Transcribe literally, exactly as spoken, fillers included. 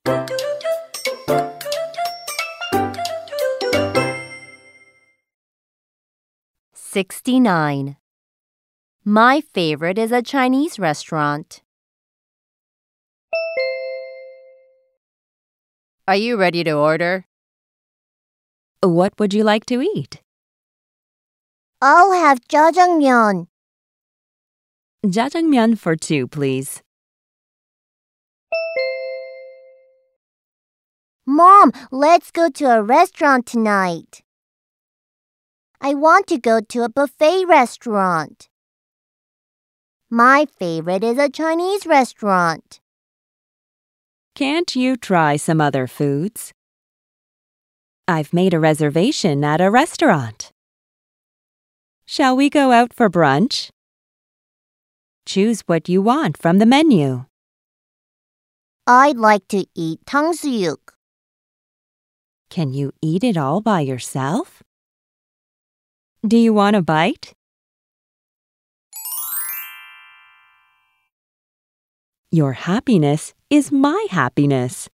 sixty-nine. My favorite is a Chinese restaurant. Are you ready to order? What would you like to eat? I'll have jjajangmyeon. Jjajangmyeon for two, please. Mom, let's go to a restaurant tonight. I want to go to a buffet restaurant. My favorite is a Chinese restaurant. Can't you try some other foods? I've made a reservation at a restaurant. Shall we go out for brunch? Choose what you want from the menu. I'd like to eat 탕수육. Can you eat it all by yourself? Do you want a bite? Your happiness is my happiness.